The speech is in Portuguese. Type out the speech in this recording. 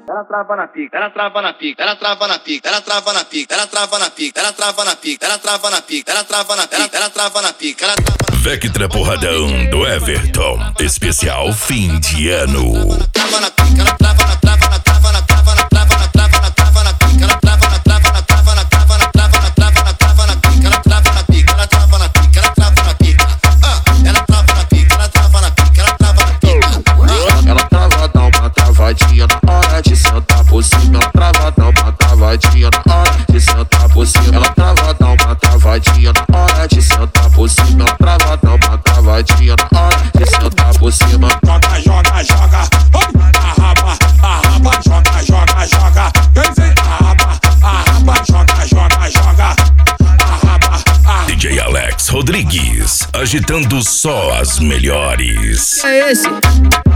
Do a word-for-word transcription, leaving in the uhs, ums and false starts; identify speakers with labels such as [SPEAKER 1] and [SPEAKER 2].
[SPEAKER 1] ela trava na pica, ela trava na pica, ela trava na pica, ela trava na pica, ela trava na pica, ela trava na pica, ela trava na pica, ela trava na pica, ela trava na pica, ela trava.
[SPEAKER 2] Vectra Porradão do Everton, especial fim de ano.
[SPEAKER 1] Trava na pica, ela trava na trava na trava na trava na trava na trava na trava na pica, ela trava na trava na trava na trava na trava na trava na trava na pica, ela trava na pica, ela trava na pica, ela trava na pica. Ela trava na pica, ela trava na pica, ela trava na pica.
[SPEAKER 3] Ela trava, dá uma travadinha na hora de sentar por cima. Ela trava, dá uma travadinha na hora de sentar por cima. Ela trava, dá uma travadinha na hora de sentar por cima. Ela trava, dá uma travadinha na hora de sentar por cima.
[SPEAKER 4] Joga, joga, joga, arraba, arraba, joga, joga, joga. Quer dizer, arraba, arraba, joga, joga, joga, arraba, arraba.
[SPEAKER 2] D J Alex Rodrigues, agitando só as melhores.
[SPEAKER 5] É esse.